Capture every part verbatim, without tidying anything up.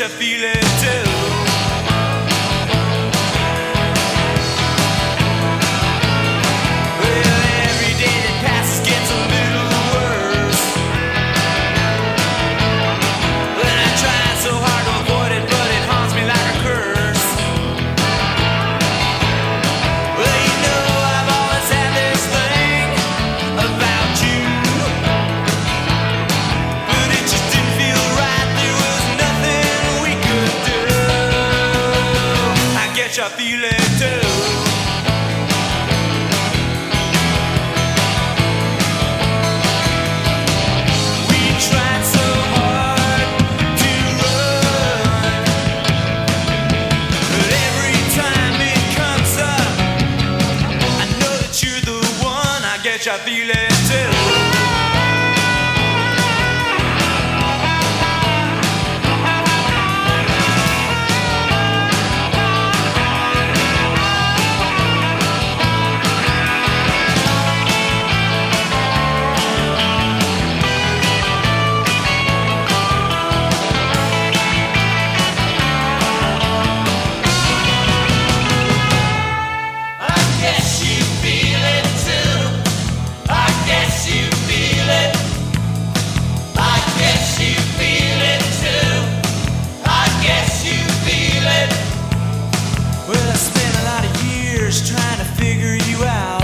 you feel it too. Well, every day that passes gets a little worse. When I try so hard to avoid it, but it haunts me like a curse. Well, you know I've always had this thing about you, but it just didn't feel right. There was nothing we could do. I guess you feel it too. We tried so hard to run, but every time it comes up, I know that you're the one. I guess you feel it too. I guess you feel it too. I guess you feel it. I guess you feel it too. I guess you feel it. Well, I spent a lot of years trying to figure you out,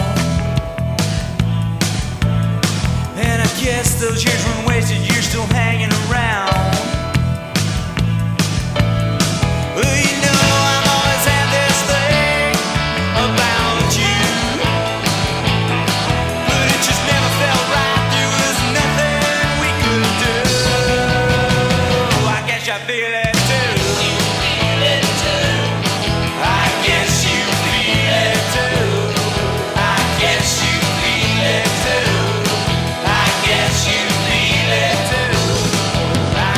and I guess those years weren't wasted. You're still hanging around. Well, you know I've always had this thing about you, but it just never felt right. There was nothing we could do. I guess you feel it too. You feel it too. I guess you feel it too. I guess you feel it too. I guess you feel it too. I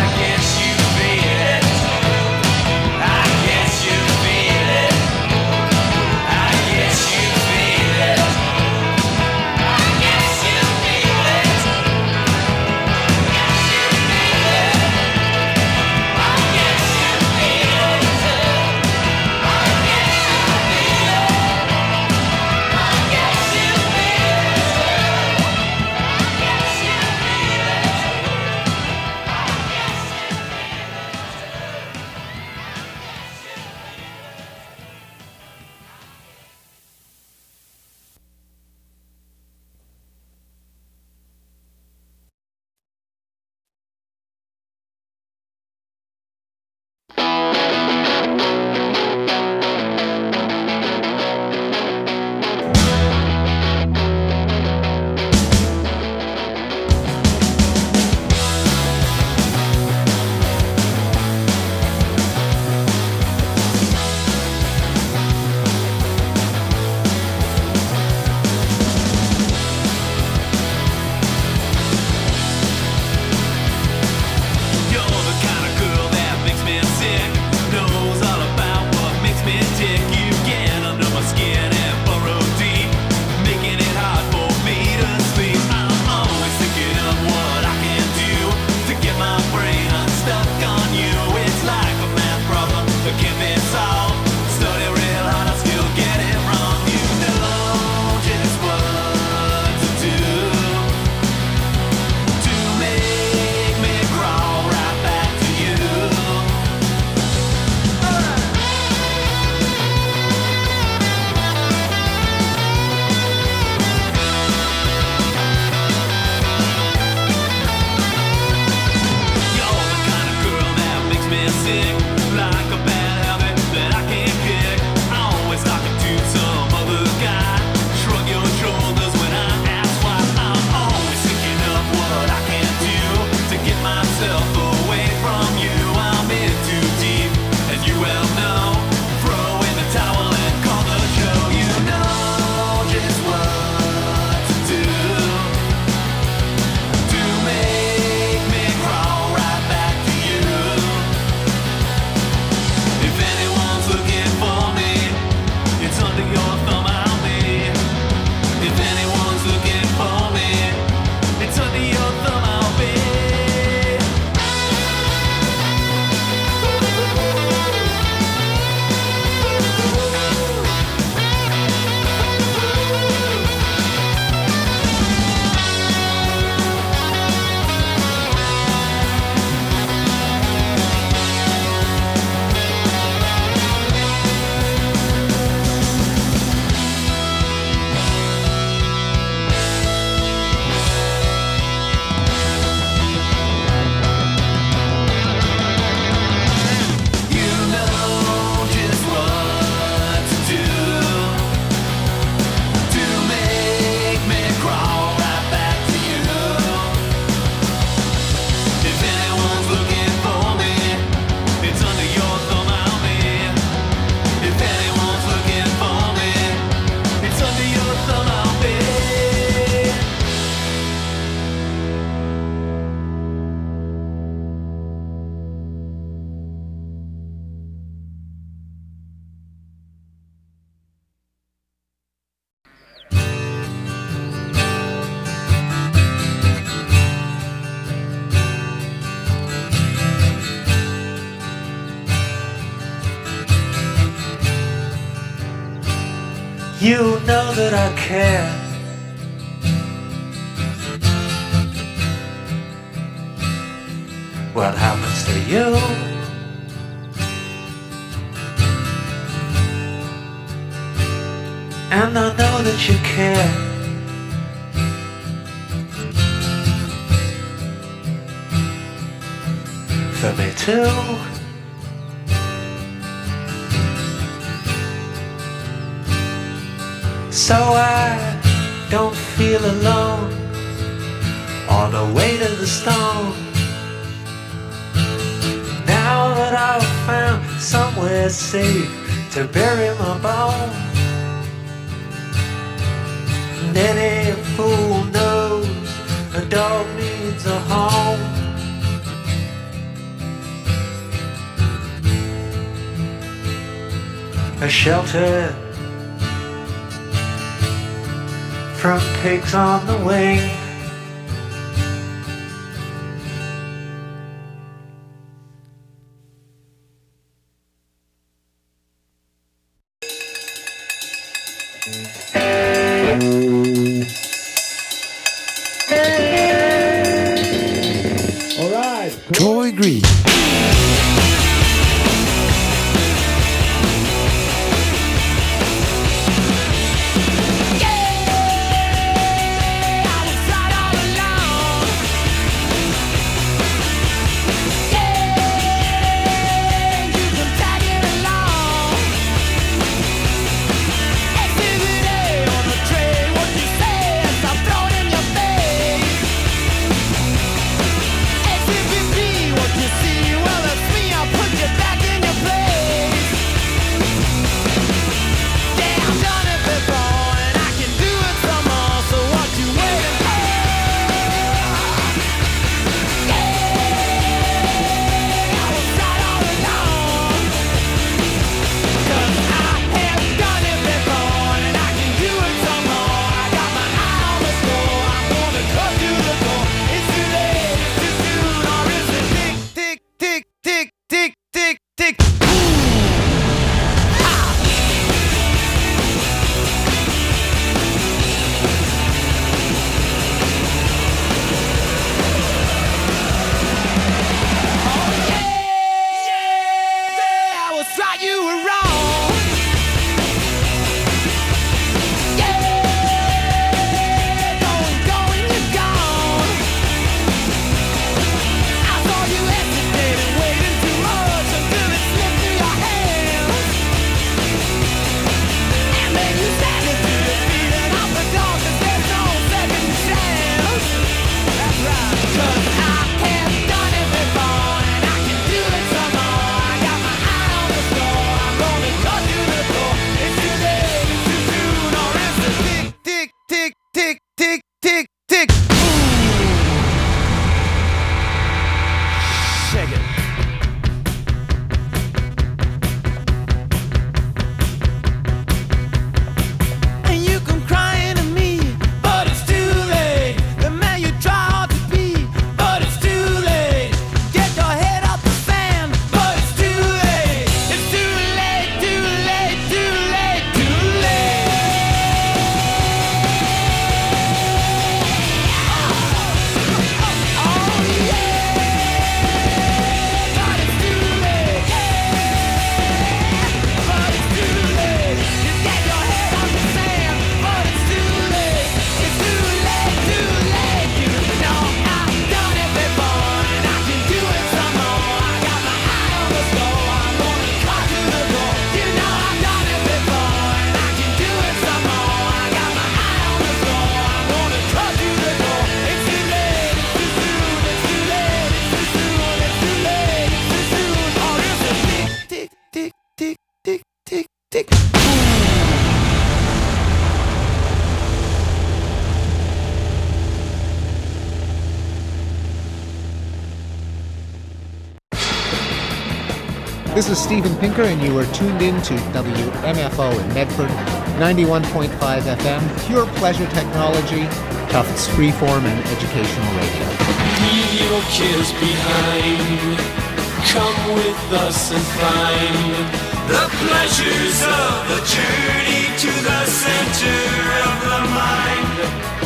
You know that I care. What happens to you? And I know that you care. For me too. So I don't feel alone on the way to the stone. Now that I've found somewhere safe to bury my bones. And any fool knows a dog needs a home. A shelter from pigs on the wing. All right, Troy Green. This is Steven Pinker, and you are tuned in to W M F O in Medford, ninety-one point five F M, pure pleasure technology, Tufts freeform and educational radio. Leave your kids behind. Come with us and find The pleasures of the journey to the center of the mind.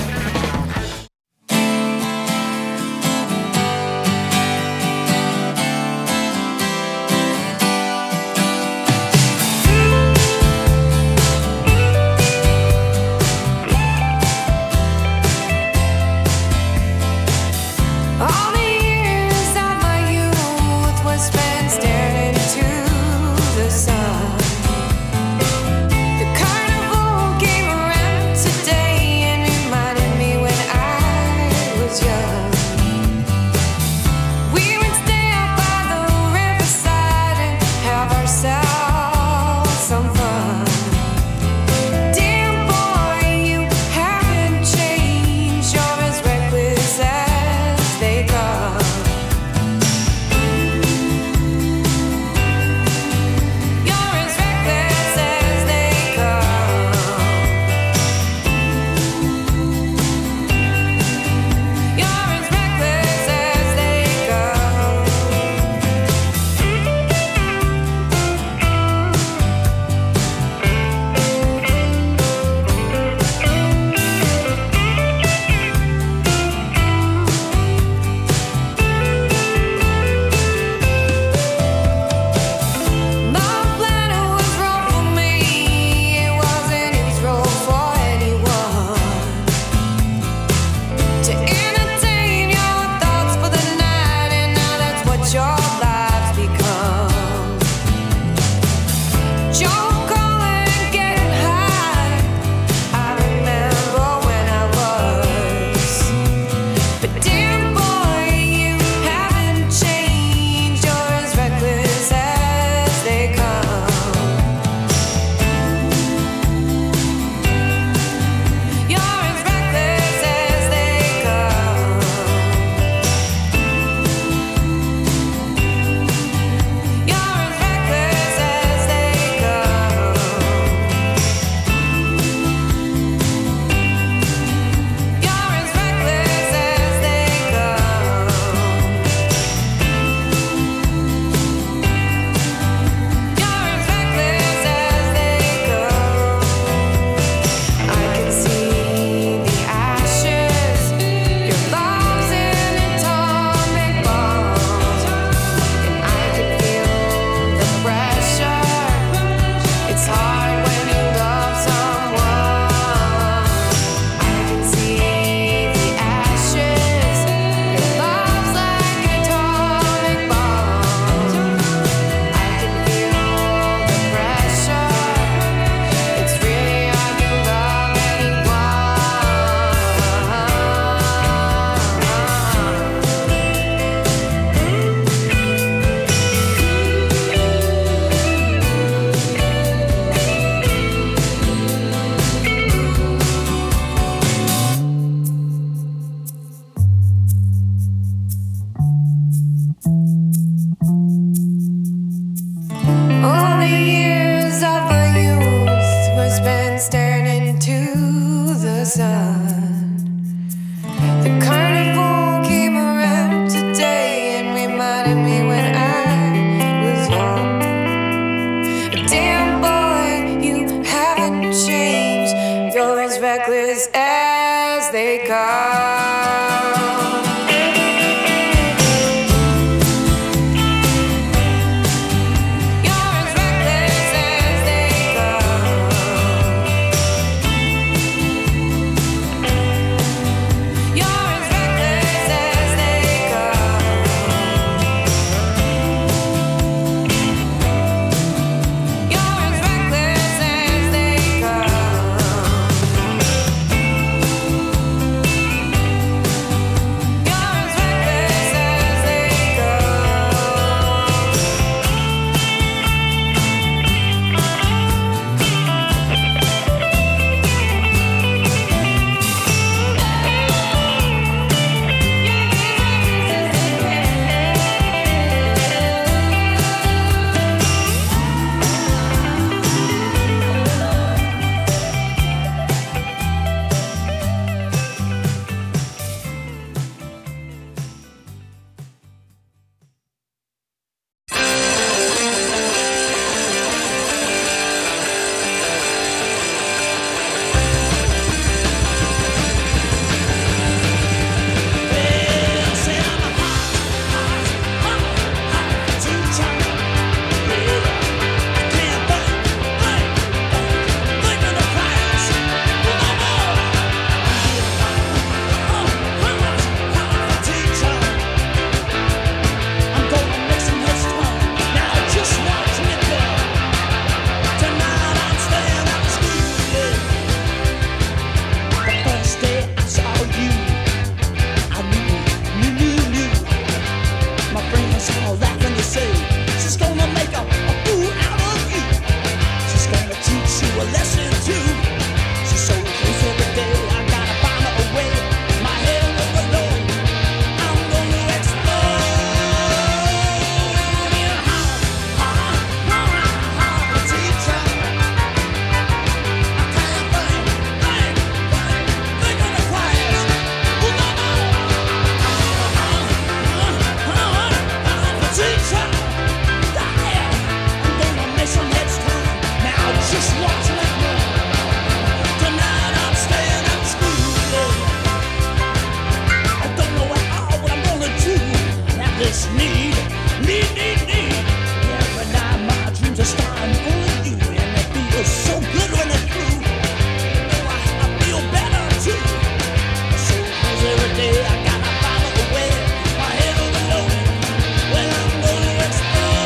All the years of my youth were spent staring into the sun. The carnival came around today and reminded me when I was young. We would stay out by the riverside and have ourselves some fun. Dear boy, you haven't changed. You're as reckless as they come. You're as reckless as they come. You're as reckless as they come. My planet was wrong for me. It wasn't his role for anyone to entertain your thoughts for the night, and now that's what your life's become. Joe calling and getting high. I remember when I was. But dear boy, you haven't changed. You're as reckless as they come. You're as reckless as they come. You're as reckless as they come. You're as reckless as they come. You're as reckless as they come. I can see the ashes, your love's an atomic bomb, and I can feel the pressure. It's hard when you love someone. I can see the ashes, your love's like an atomic bomb. I can feel the pressure. It's really hard to love All the years of my youth were spent staring into the sun. The carnival came around today and reminded me when I was young. Damn boy, you haven't changed. You're as reckless as they come. You're as reckless as they come. You're as reckless as they come. You're as reckless as they come. this need, need, need, need. Every night my dreams are starting only you, and it feels so good when it's through. Oh, I, I feel better too. So 'cause every day I gotta find a way, my head overloaded. Well, I'm gonna explode.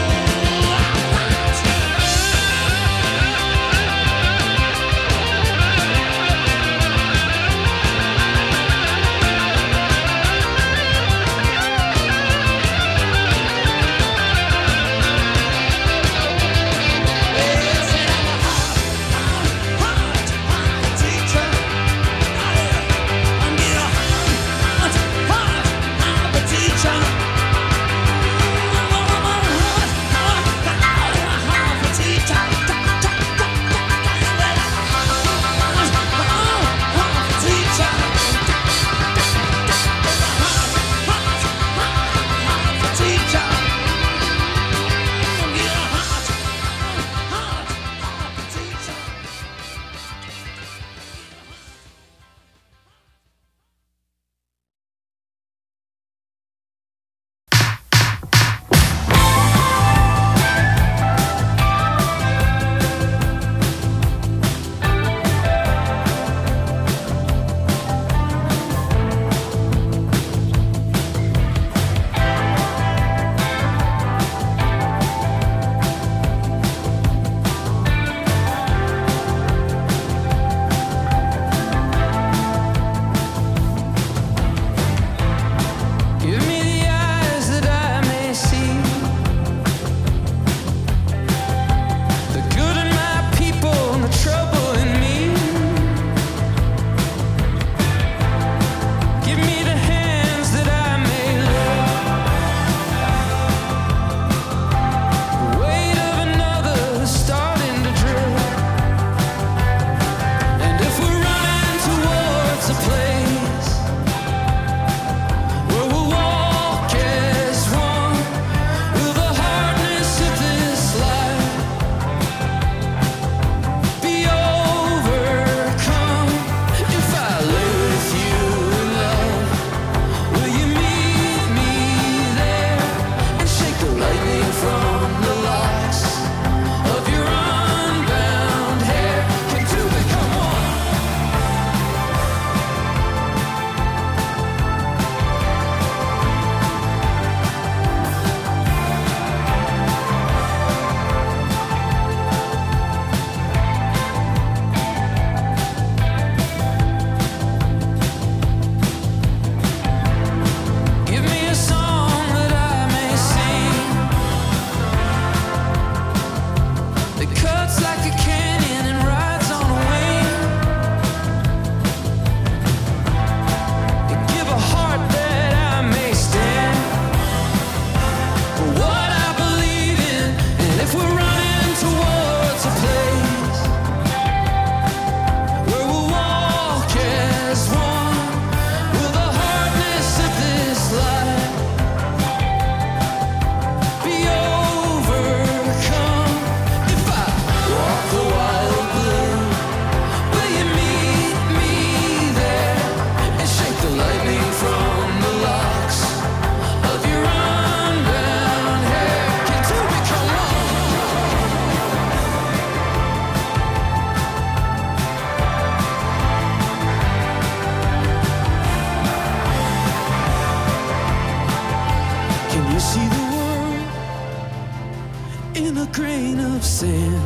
grain of sand.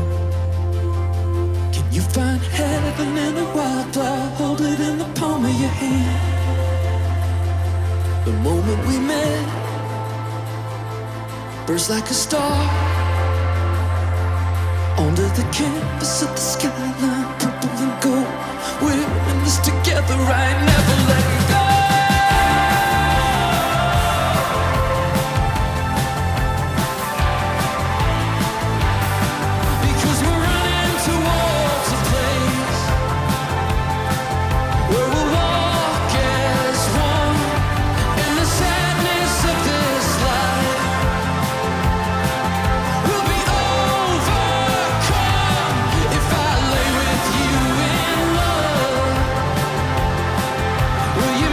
Can you find heaven in a wild cloud? Hold it in the palm of your hand. The moment we met, burst like a star onto the canvas of the skyline, purple and gold. We're in this together, right? Never letting go. Will you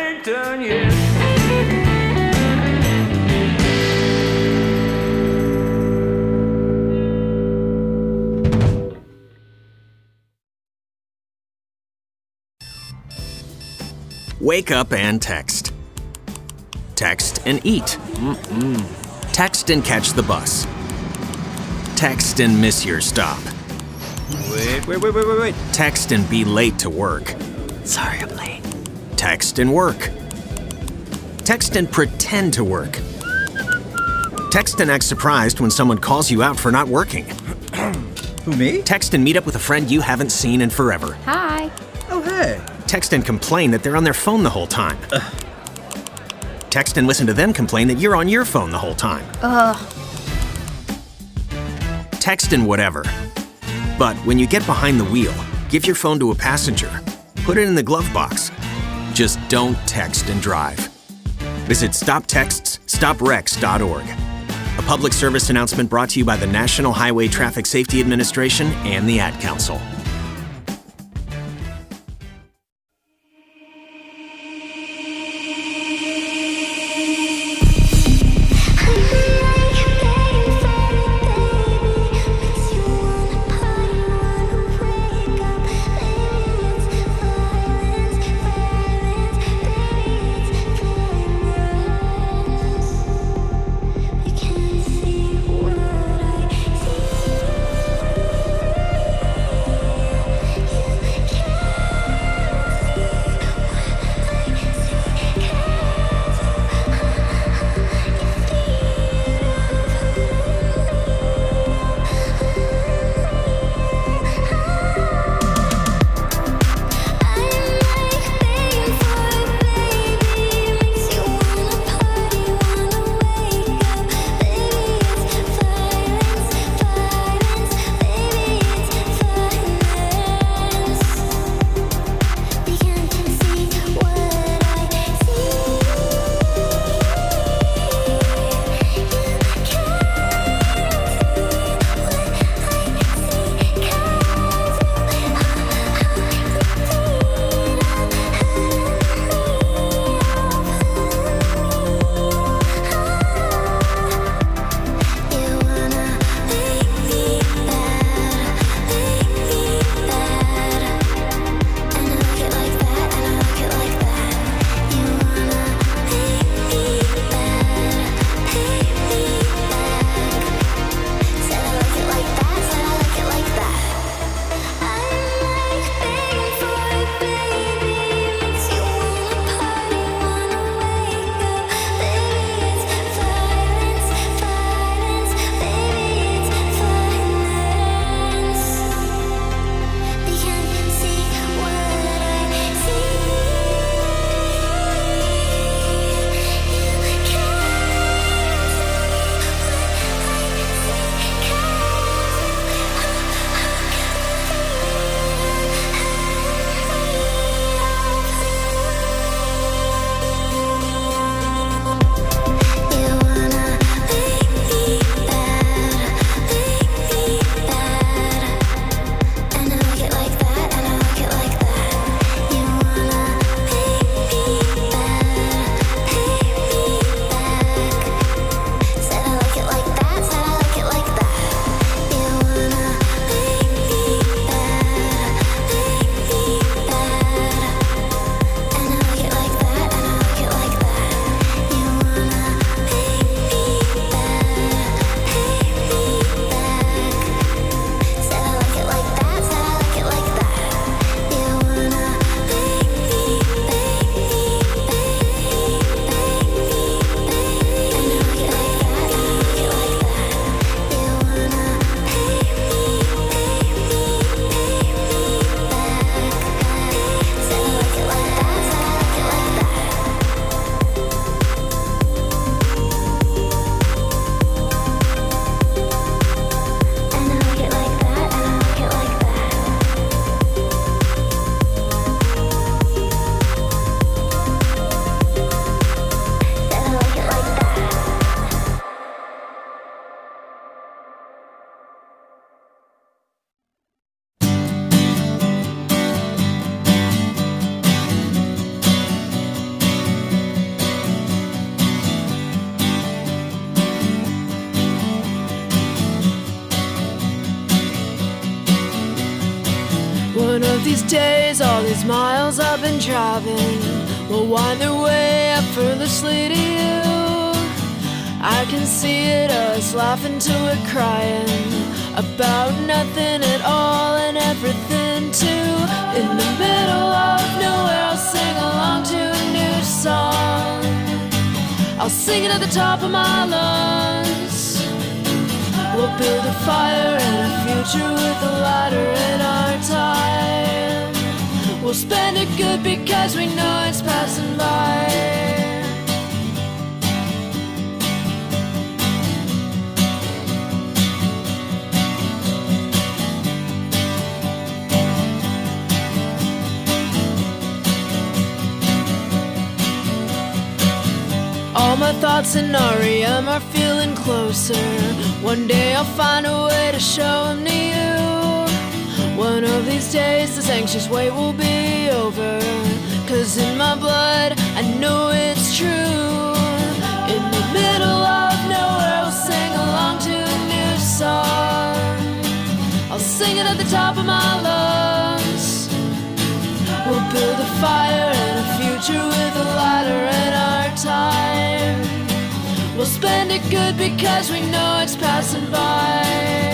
ain't done yet. Wake up and text. Text and eat. Mm-mm. Text and catch the bus. Text and miss your stop. Wait, wait, wait, wait, wait, wait. Text and be late to work. Sorry, I'm late. Text and work. Text and pretend to work. Text and act surprised when someone calls you out for not working. Who, me? Text and meet up with a friend you haven't seen in forever. Hi. Oh, hey. Text and complain that they're on their phone the whole time. Ugh. Text and listen to them complain that you're on your phone the whole time. Ugh. Text and whatever. But when you get behind the wheel, give your phone to a passenger. Put it in the glove box. Just don't text and drive. Visit stop texts stop wrecks dot org. A public service announcement brought to you by the National Highway Traffic Safety Administration and the Ad Council. You can't see what I see. of these days, all these miles I've been driving will wind their way effortlessly to you. I can see it, us laughing till we're crying about nothing at all and everything too. In the middle of nowhere, I'll sing along to a new song. I'll sing it at the top of my lungs. We'll build a fire and a future with a ladder in our time. We'll spend it good because we know it's passing by. All my thoughts in R E M are feeling closer. One day I'll find a way to show them to you. One of these days this anxious wait will be over. Cause in my blood I know it's true. In the middle of nowhere I'll sing along to a new song. I'll sing it at the top of my lungs. We'll build a fire and a future with a ladder in our time. We'll spend it good because we know it's passing by.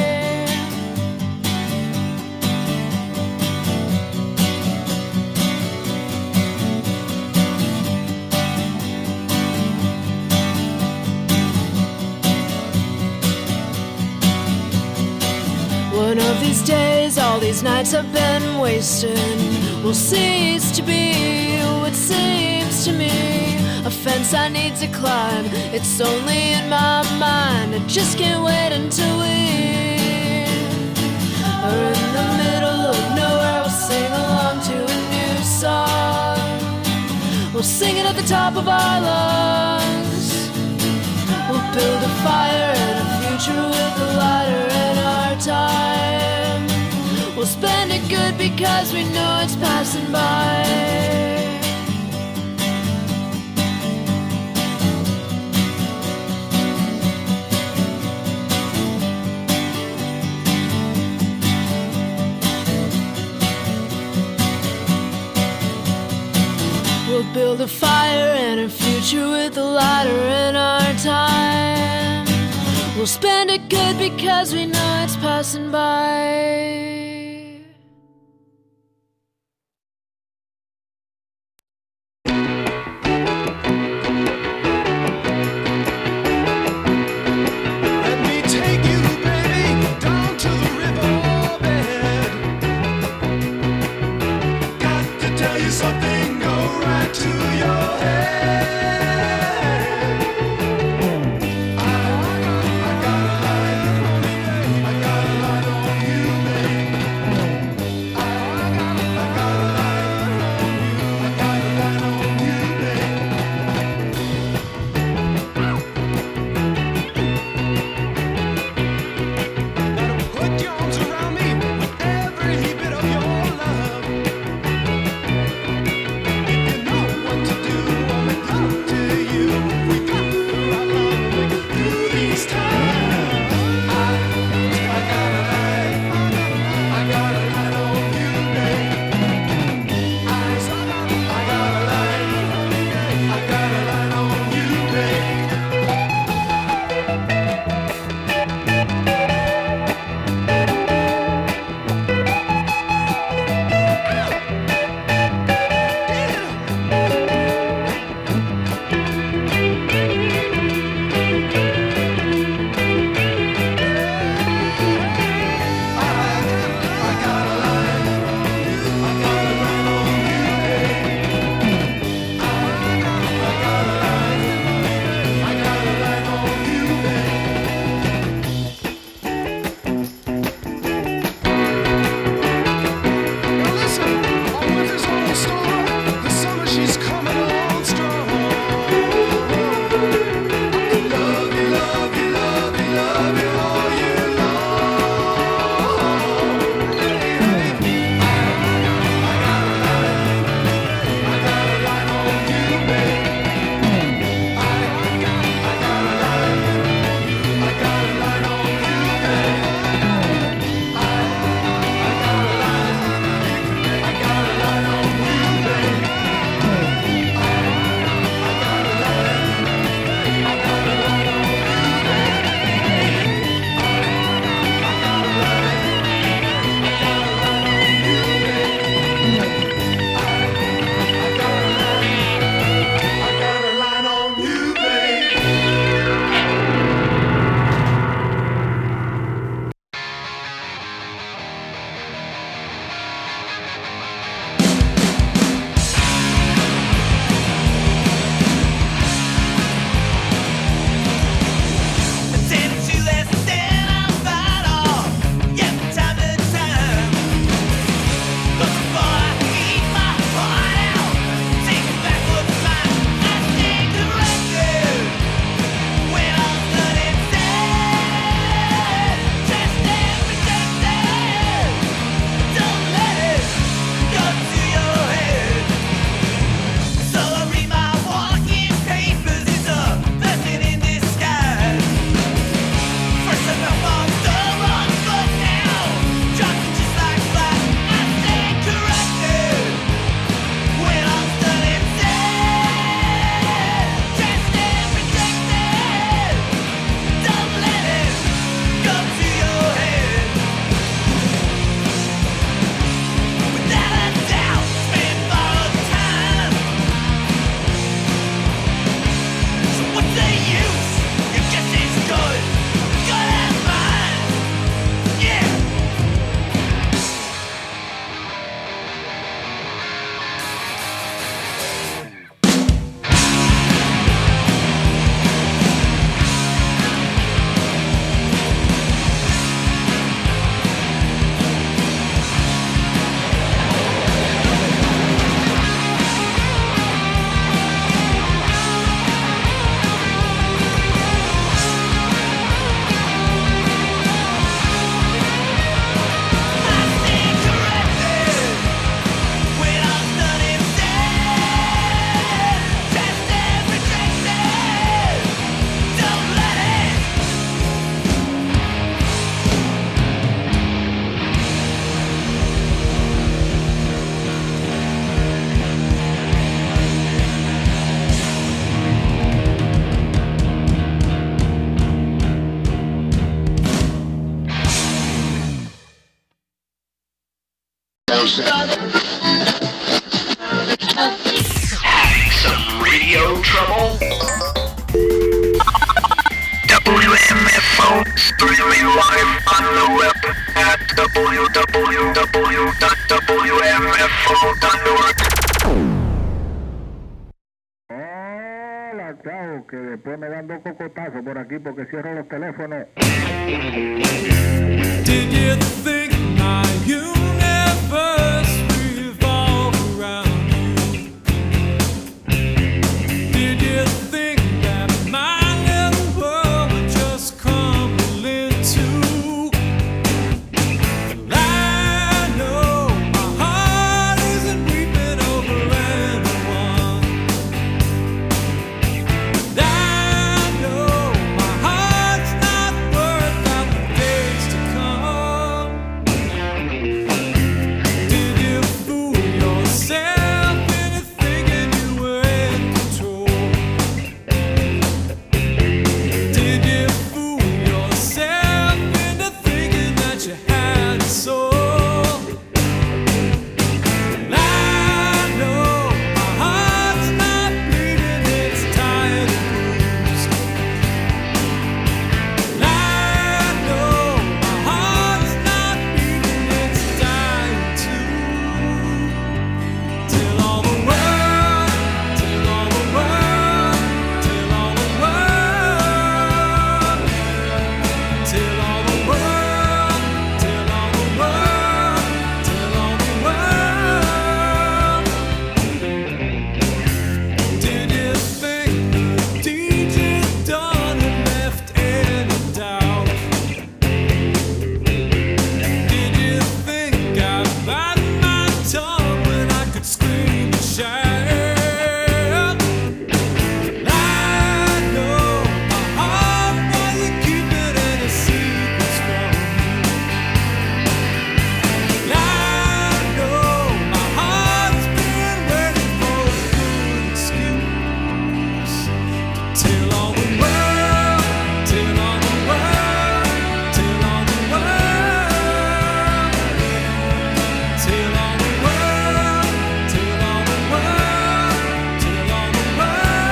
One of these days, all these nights I've been wasting will cease to be what seems to me a fence I need to climb. It's only in my mind. I just can't wait until we are in the middle of nowhere. We'll sing along to a new song. We'll sing it at the top of our lungs. We'll build a fire and a future with a ladder in our time. We'll spend it good because we know it's passing by. We'll build a fire and a future with a ladder in our time. We'll spend it good because we know it's passing by. I got a light on you, babe. Having some radio trouble? W M F O streaming live on the web at w w w dot w m f o dot org. Hola, chao, que después me dan dos cocotazos por aquí porque cierro los teléfonos. Did you think my universe revolved around you? Did you think that my little world would just crumble into? I know my heart isn't weeping over anyone. And I know my heart's not worth out the days to come. Did you fool yourself into thinking you were in control? Did you fool yourself into thinking that you had a soul? And I know my heart's not bleeding, it's tired and bruised. And I know my heart's not beating, it's dying too. Till all the world, till all the world, till all the world, till all the world, till all the world, till all the world. Did you think the deed you'd done had left any doubt? Did you think I bite my tongue when I could scream and shout? I know my heart wasn't keeping any secrets from me. I know my heart's been waiting for a good excuse to tell all the world, tell all the world, tell all the world, tell all the world, tell all the world, tell all the world.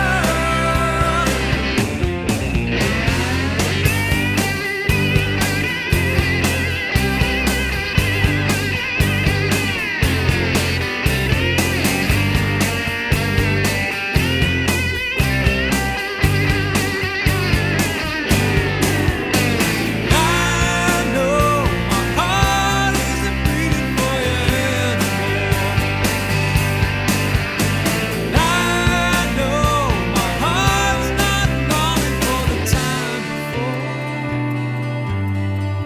I know my heart isn't beating for you anymore. I know my heart's not longing for the time before.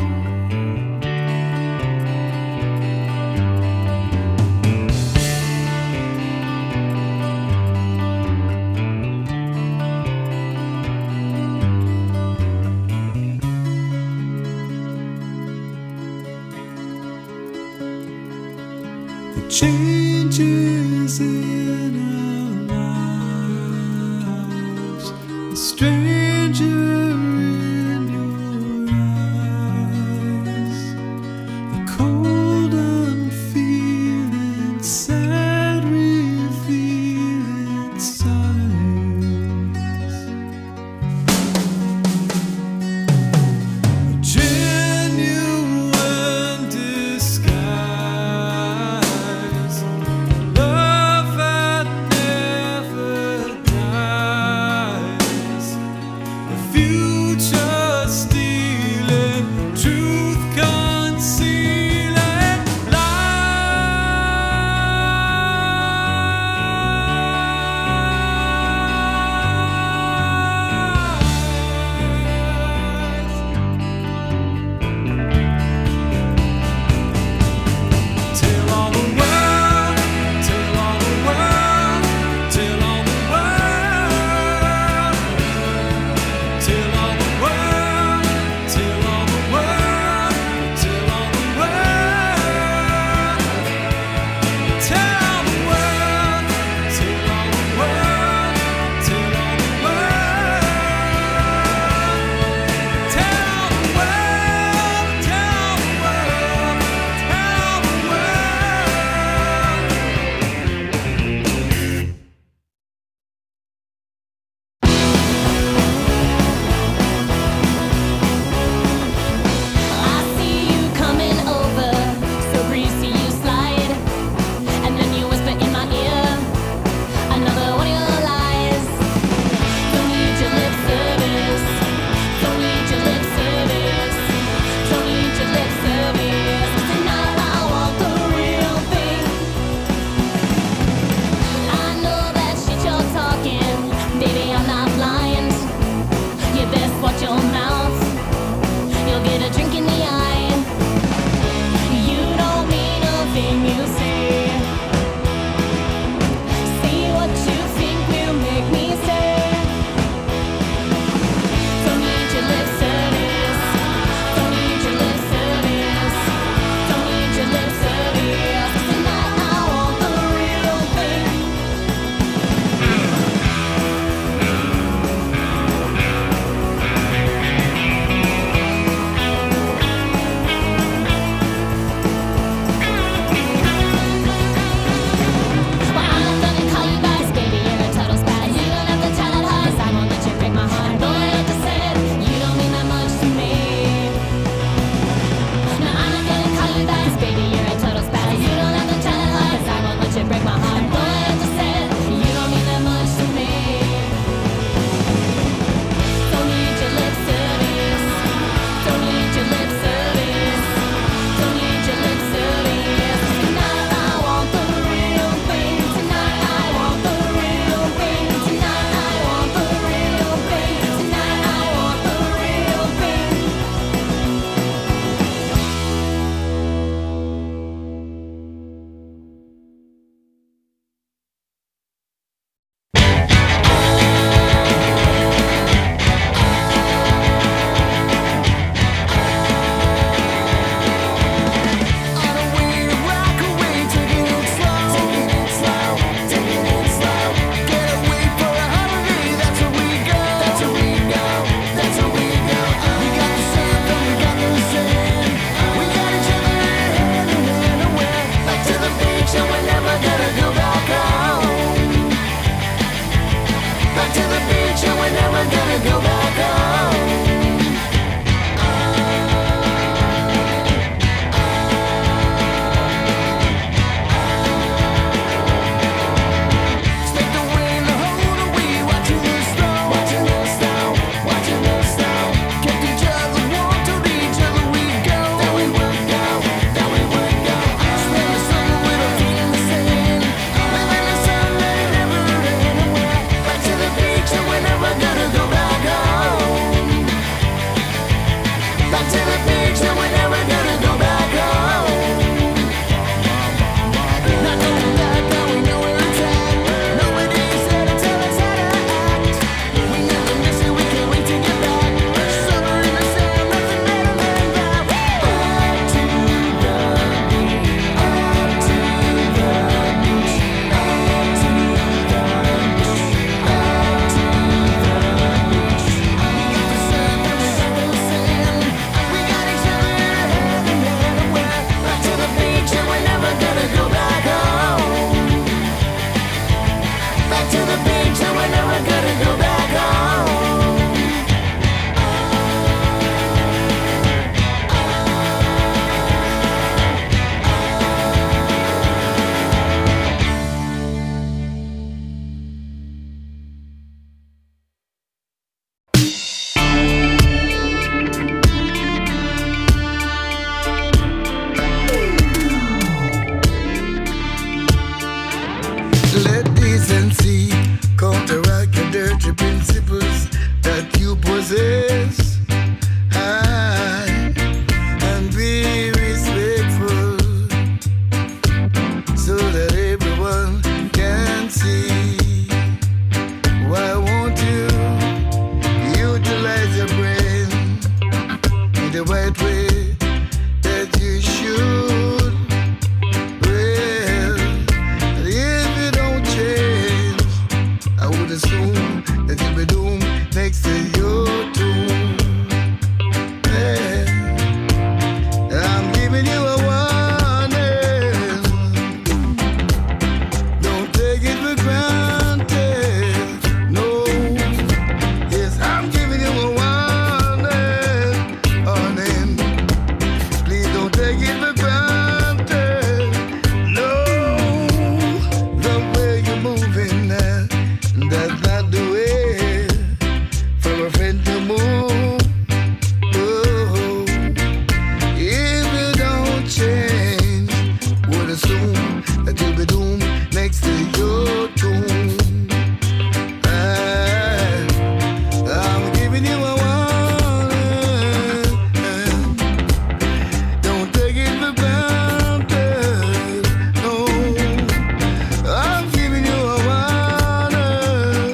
The changes in our lives, the stranger in your eyes, the cold unfeeling, sad revealing signs, a genuine disguise, love that never dies. we're never gonna go back home. Expect the wind to hold away, watching us slow, watching us slow, watching us slow. Kept each other warm, told each other we'd go, that we would go, that we would go. Spend the summer with our feet in the sand, living the sun that it never ran away. Back to the beach and we're never gonna go back home. Back to the beach and we're never gonna go back home. Not going back, now we know where it's at. Nobody said to tell us how to act. We never miss it, we can't wait to get back. Summer in the sand, nothing better than that. Back to the beach, back to the beach, back to the beach, back to the beach. We got the sun and we got the sand. We got each other hand in hand and we're back to the beach and we're never gonna go back home. Back to the beach and we're never gonna go back home. Let decency counteract your dirty principles that you possess. Aye, and be respectful so that everyone can see. Why won't you utilize your brain in the right way that you should? Well, if you don't change, I would assume that you'll be doomed next to your tomb. Yeah. I'm giving you a warning. Don't take it for granted. No. Yes, I'm giving you a warning. Warning. Please don't take it for granted. No. The way you're moving now, that's not the way for a friend to move. Oh, if you don't change, would assume that you'll be doomed next to your tomb. I- I'm giving you a warning. Don't take it for granted. No. I'm giving you a warning.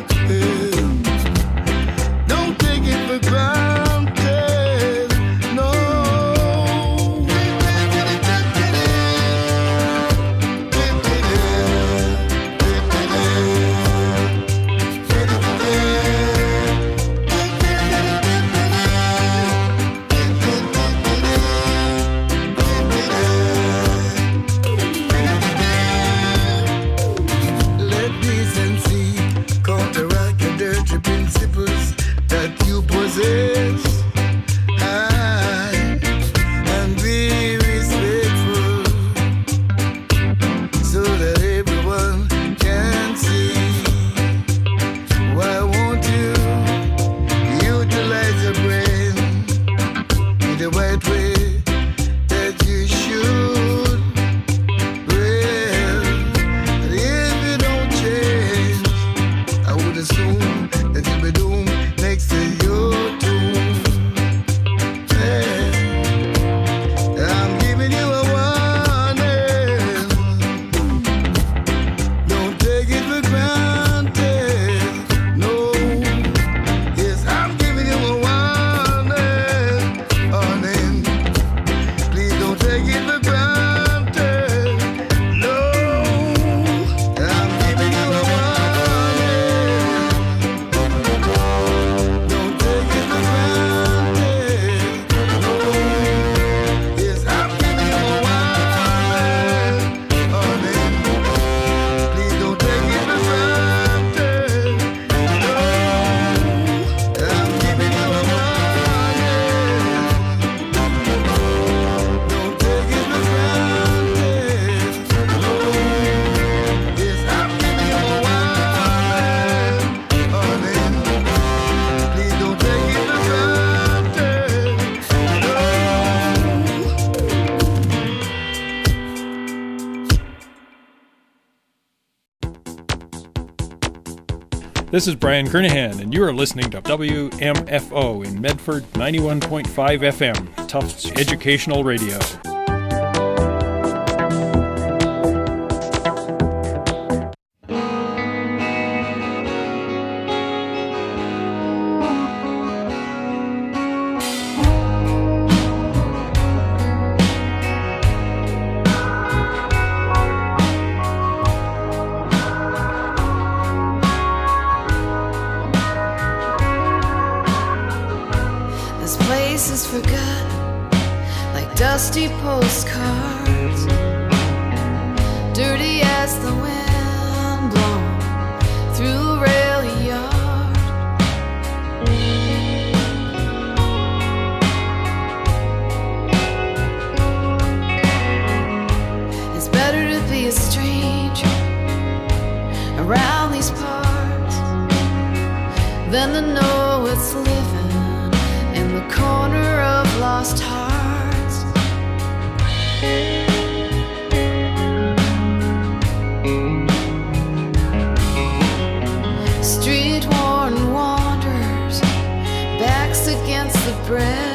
Don't take it for granted. No. Let decency counteract your dirty principles that you possess. Aye, and be respectful so that everyone can see. Why won't you utilize your brain in the right way that you should? Well, if you don't change, I would assume that you'll be doomed next to your tomb. Yeah. I'm giving you a warning. Don't take it for granted. No. Yes, I'm giving you a warning. Warning. Please don't take it for granted. No. I'm giving you a warning. This is Brian Kernahan, and you are listening to W M F O in Medford, ninety-one point five F M, Tufts Educational Radio. This place is forgotten, like dusty postcards, dirty as the wind blown through a rail yard. It's better to be a stranger around these parts than to know it's living in the corner of lost hearts. Street worn wanderers, backs against the bread.